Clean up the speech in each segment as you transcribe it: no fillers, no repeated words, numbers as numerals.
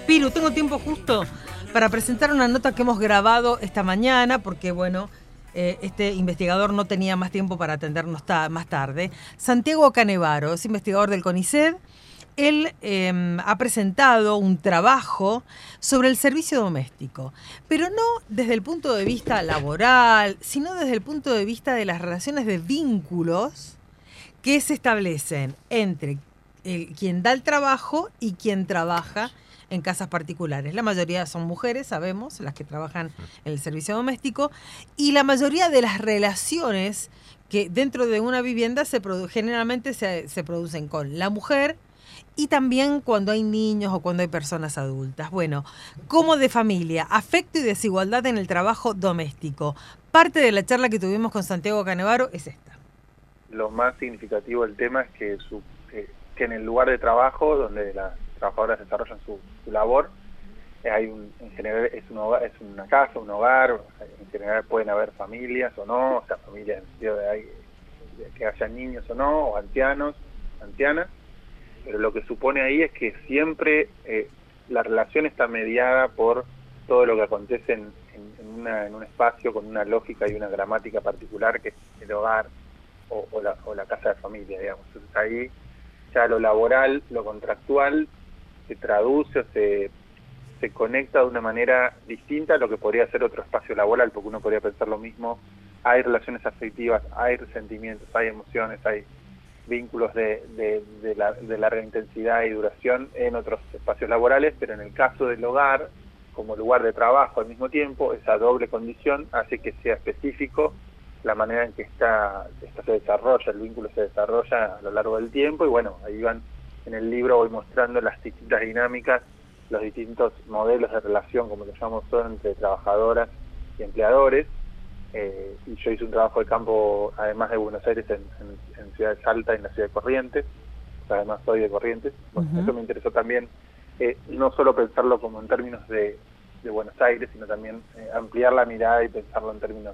Piru, tengo tiempo justo para presentar una nota que hemos grabado esta mañana, porque bueno, este investigador no tenía más tiempo para atendernos más tarde. Santiago Canevaro es investigador del CONICET. Él ha presentado un trabajo sobre el servicio doméstico, pero no desde el punto de vista laboral, sino desde el punto de vista de las relaciones de vínculos que se establecen entre quien da el trabajo y quien trabaja en casas particulares. La mayoría son mujeres, sabemos, las que trabajan en el servicio doméstico, y la mayoría de las relaciones que dentro de una vivienda generalmente se producen con la mujer y también cuando hay niños o cuando hay personas adultas. Bueno, como de familia, afecto y desigualdad en el trabajo doméstico. Parte de la charla que tuvimos con Santiago Canevaro es esta. Lo más significativo del tema es que en el lugar de trabajo donde las trabajadoras desarrollan su labor, en general es una casa, un hogar, en general pueden haber familias o no, o sea, familias en el sentido de que haya niños o no, o ancianos, ancianas, pero lo que supone ahí es que siempre la relación está mediada por todo lo que acontece en un espacio con una lógica y una gramática particular, que es el hogar o la casa de familia, digamos. Entonces ahí ya lo laboral, lo contractual, se traduce o se conecta de una manera distinta a lo que podría ser otro espacio laboral, porque uno podría pensar lo mismo. Hay relaciones afectivas, hay resentimientos, hay emociones, hay vínculos de larga intensidad y duración en otros espacios laborales, pero en el caso del hogar, como lugar de trabajo al mismo tiempo, esa doble condición hace que sea específico la manera en que esto se desarrolla, el vínculo se desarrolla a lo largo del tiempo, y bueno, ahí van en el libro voy mostrando las distintas dinámicas, los distintos modelos de relación, como lo llamamos son, entre trabajadoras y empleadores. Y yo hice un trabajo de campo, además de Buenos Aires, en Ciudad de Salta y en la ciudad de Corrientes. Además soy de Corrientes. Bueno, eso me interesó también, no solo pensarlo como en términos de Buenos Aires, sino también ampliar la mirada y pensarlo en términos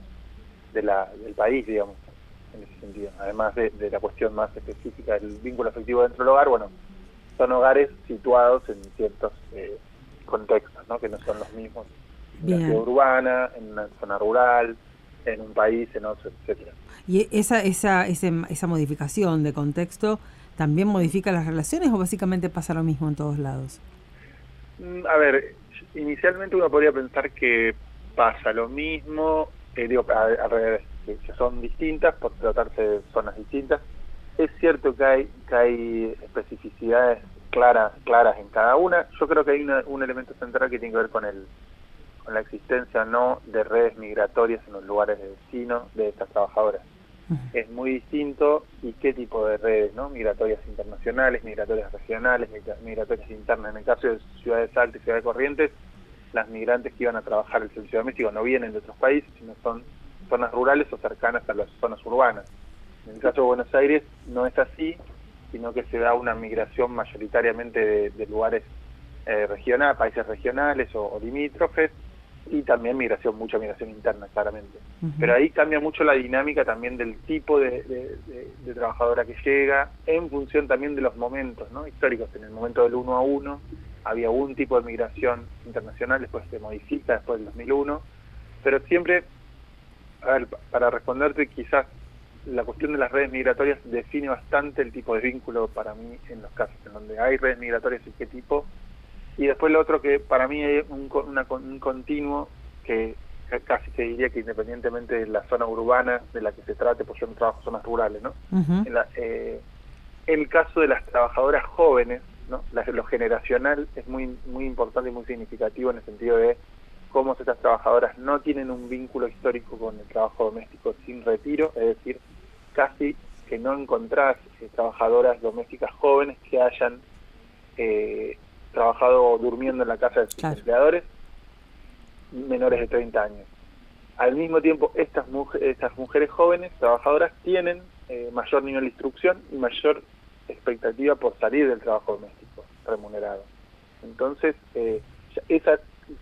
del país, digamos, en ese sentido. Además de la cuestión más específica del vínculo afectivo dentro del hogar, bueno, son hogares situados en ciertos contextos, ¿no? Que no son los mismos en una ciudad urbana, en una zona rural, en un país, en otro, etcétera. ¿Y esa modificación de contexto también modifica las relaciones o básicamente pasa lo mismo en todos lados? A ver, inicialmente uno podría pensar que pasa lo mismo, al revés, que son distintas por tratarse de zonas distintas. Es cierto que hay especificidades claras en cada una. Yo creo que hay un elemento central que tiene que ver con la existencia no de redes migratorias en los lugares de destino de estas trabajadoras. Es muy distinto y qué tipo de redes, ¿no? Migratorias internacionales, migratorias regionales, migratorias internas. En el caso de Ciudad de Salta y Ciudad de Corrientes, las migrantes que iban a trabajar el servicio doméstico no vienen de otros países, sino son zonas rurales o cercanas a las zonas urbanas. En el caso de Buenos Aires no es así, sino que se da una migración mayoritariamente de lugares regionales, países regionales o limítrofes, y también mucha migración interna, claramente. Pero ahí cambia mucho la dinámica también del tipo de trabajadora que llega, en función también de los momentos, ¿no? Históricos. En el momento del 1 a 1 había un tipo de migración internacional, después se modifica después del 2001, pero siempre, a ver, para responderte, quizás la cuestión de las redes migratorias define bastante el tipo de vínculo para mí en los casos en donde hay redes migratorias y qué tipo. Y después lo otro que para mí es un continuo que casi te diría que independientemente de la zona urbana de la que se trate, pues yo no trabajo en zonas rurales, ¿no? El caso de las trabajadoras jóvenes, ¿no? Lo generacional es muy importante y muy significativo en el sentido de cómo estas trabajadoras no tienen un vínculo histórico con el trabajo doméstico sin retiro, es decir, casi que no encontrás trabajadoras domésticas jóvenes que hayan trabajado durmiendo en la casa de sus empleadores menores de 30 años. Al mismo tiempo, estas mujeres jóvenes, trabajadoras, tienen mayor nivel de instrucción y mayor expectativa por salir del trabajo doméstico remunerado. Entonces, esa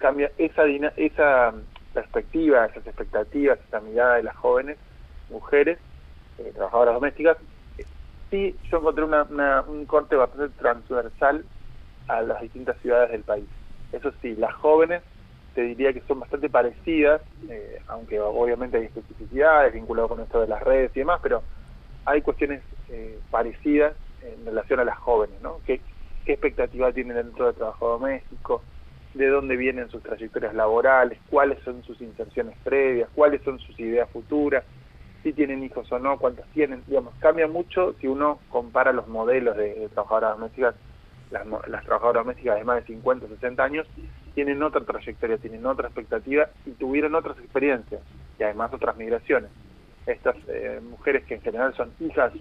perspectiva, esas expectativas, esa mirada de las jóvenes mujeres, trabajadoras domésticas, sí yo encontré un corte bastante transversal a las distintas ciudades del país. Eso sí, las jóvenes te diría que son bastante parecidas, aunque obviamente hay especificidades vinculadas con esto de las redes y demás, pero hay cuestiones parecidas en relación a las jóvenes, ¿no? ¿Qué expectativa tienen dentro del trabajo doméstico? ¿De dónde vienen sus trayectorias laborales? ¿Cuáles son sus inserciones previas? ¿Cuáles son sus ideas futuras? Si tienen hijos o no, cuántos tienen, digamos, cambia mucho si uno compara los modelos de trabajadoras domésticas. Las trabajadoras domésticas de más de 50, 60 años tienen otra trayectoria, tienen otra expectativa y tuvieron otras experiencias y además otras migraciones. Estas mujeres que en general son hijas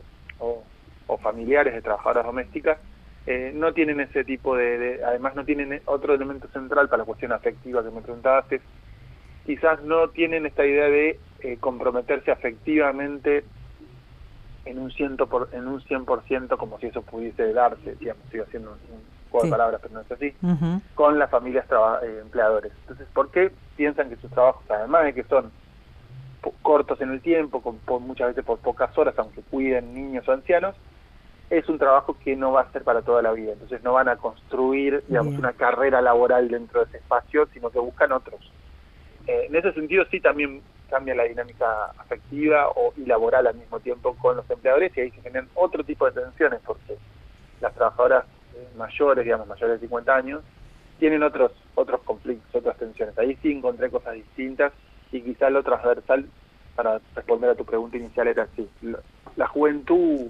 o familiares de trabajadoras domésticas no tienen ese tipo además no tienen otro elemento central para la cuestión afectiva que me preguntabas, es quizás no tienen esta idea de comprometerse afectivamente en un 100% como si eso pudiese darse, digamos, estoy haciendo un juego de palabras, pero no es así, con las familias empleadores. Entonces, ¿por qué piensan que sus trabajos, además de que son cortos en el tiempo, muchas veces por pocas horas, aunque cuiden niños o ancianos, es un trabajo que no va a ser para toda la vida? Entonces no van a construir, digamos, una carrera laboral dentro de ese espacio, sino que buscan otros. En ese sentido sí también cambia la dinámica afectiva y laboral al mismo tiempo con los empleadores, y ahí se generan otro tipo de tensiones, porque las trabajadoras mayores, digamos, mayores de 50 años, tienen otros conflictos, otras tensiones. Ahí sí encontré cosas distintas, y quizá lo transversal, para responder a tu pregunta inicial, era así. La juventud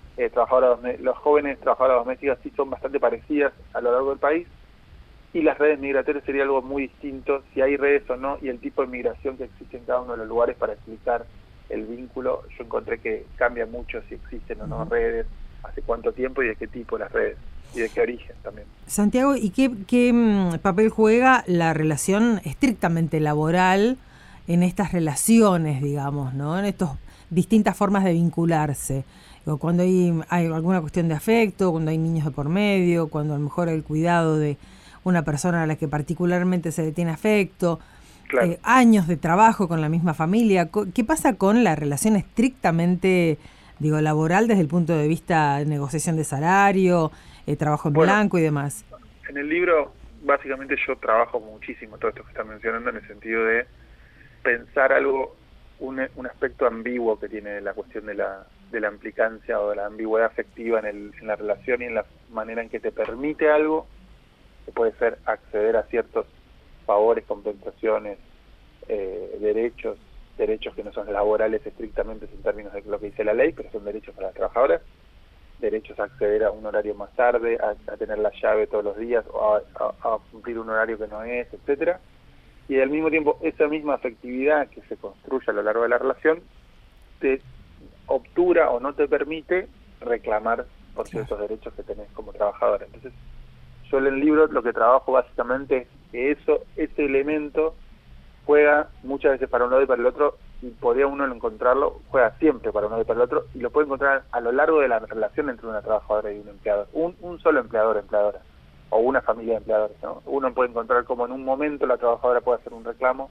los jóvenes trabajadoras domésticas sí son bastante parecidas a lo largo del país, y las redes migratorias sería algo muy distinto, si hay redes o no, y el tipo de migración que existe en cada uno de los lugares para explicar el vínculo. Yo encontré que cambia mucho si existen o no redes, hace cuánto tiempo y de qué tipo las redes, y de qué origen también. Santiago, ¿y qué papel juega la relación estrictamente laboral en estas relaciones, digamos, ¿no? En estas distintas formas de vincularse? Cuando hay alguna cuestión de afecto, cuando hay niños de por medio, cuando a lo mejor el cuidado de una persona a la que particularmente se le tiene afecto, claro. Años de trabajo con la misma familia. ¿Qué pasa con la relación estrictamente, laboral desde el punto de vista de negociación de salario, trabajo en blanco y demás? En el libro, básicamente yo trabajo muchísimo todo esto que está mencionando, en el sentido de pensar algo, un aspecto ambiguo que tiene la cuestión de la implicancia o de la ambigüedad afectiva en la relación y en la manera en que te permite algo, que puede ser acceder a ciertos favores, compensaciones, derechos que no son laborales estrictamente en términos de lo que dice la ley, pero son derechos para las trabajadoras, derechos a acceder a un horario más tarde, a tener la llave todos los días, o a cumplir un horario que no es, etcétera. Y al mismo tiempo esa misma afectividad que se construye a lo largo de la relación te obtura o no te permite reclamar por ciertos derechos que tenés como trabajadora. Entonces, yo en el libro lo que trabajo básicamente es que ese elemento juega muchas veces para un lado y para el otro, y podría uno encontrarlo, juega siempre para un lado y para el otro, y lo puede encontrar a lo largo de la relación entre una trabajadora y un empleador, un solo empleador, empleadora, o una familia de empleadores, ¿no? Uno puede encontrar como en un momento la trabajadora puede hacer un reclamo,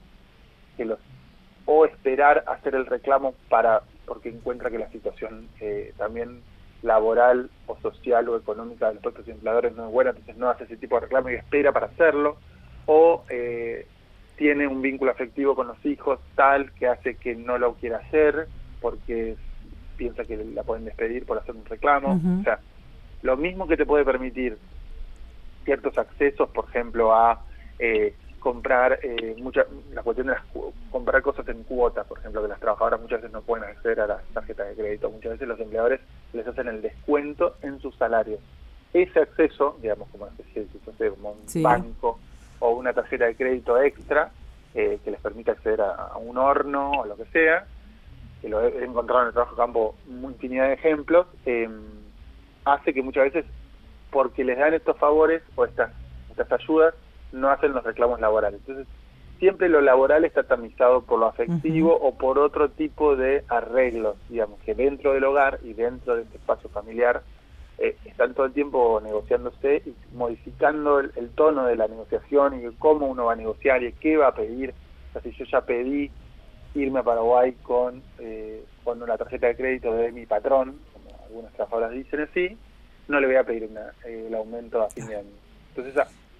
o esperar hacer el reclamo porque encuentra que la situación también laboral o social o económica de los propios empleadores no es buena, entonces no hace ese tipo de reclamo y espera para hacerlo, o tiene un vínculo afectivo con los hijos tal que hace que no lo quiera hacer porque piensa que la pueden despedir por hacer un reclamo. O sea, lo mismo que te puede permitir ciertos accesos, por ejemplo, a comprar la cuestión de comprar cosas en cuotas, por ejemplo, que las trabajadoras muchas veces no pueden acceder a las tarjetas de crédito, muchas veces los empleadores les hacen el descuento en sus salarios. Ese acceso, digamos, como una especie de como un banco o una tarjeta de crédito extra que les permite acceder a un horno o lo que sea, que lo he encontrado en el trabajo de campo infinidad de ejemplos, hace que muchas veces, porque les dan estos favores o estas ayudas, no hacen los reclamos laborales. Entonces, siempre lo laboral está tamizado por lo afectivo o por otro tipo de arreglos, digamos, que dentro del hogar y dentro de este espacio familiar están todo el tiempo negociándose y modificando el tono de la negociación y cómo uno va a negociar y qué va a pedir. O sea, si yo ya pedí irme a Paraguay con una tarjeta de crédito de mi patrón, como algunas trabajadoras dicen así, no le voy a pedir el aumento a fin de año. Entonces,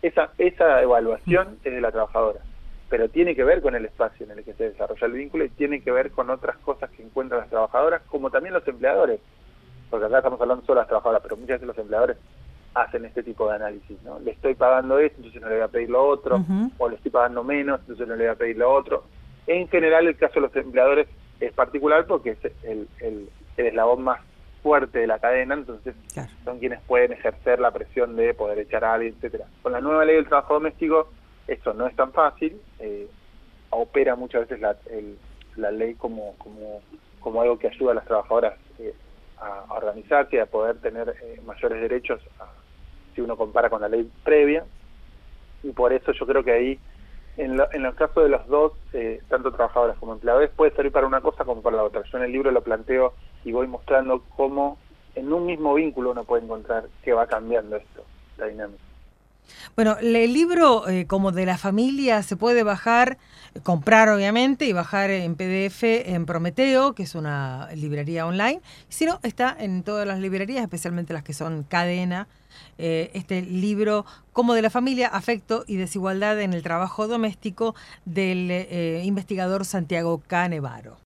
esa evaluación es de la trabajadora, pero tiene que ver con el espacio en el que se desarrolla el vínculo y tiene que ver con otras cosas que encuentran las trabajadoras, como también los empleadores, porque acá estamos hablando solo de las trabajadoras, pero muchas veces los empleadores hacen este tipo de análisis, ¿no? Le estoy pagando esto, entonces no le voy a pedir lo otro, o le estoy pagando menos, entonces no le voy a pedir lo otro. En general, el caso de los empleadores es particular porque es el eslabón más fuerte de la cadena, entonces Claro. son quienes pueden ejercer la presión de poder echar a alguien, etcétera. Con la nueva ley del trabajo doméstico, esto no es tan fácil, opera muchas veces la ley como algo que ayuda a las trabajadoras a organizarse y a poder tener mayores derechos si uno compara con la ley previa, y por eso yo creo que ahí, en los casos de los dos, tanto trabajadoras como empleadores, puede servir para una cosa como para la otra. Yo en el libro lo planteo y voy mostrando cómo en un mismo vínculo uno puede encontrar que va cambiando esto, la dinámica. Bueno, el libro como de la familia se puede bajar, comprar obviamente y bajar en PDF en Prometeo, que es una librería online. Si no, está en todas las librerías, especialmente las que son cadena. Este libro como de la familia, afecto y desigualdad en el trabajo doméstico del investigador Santiago Canevaro.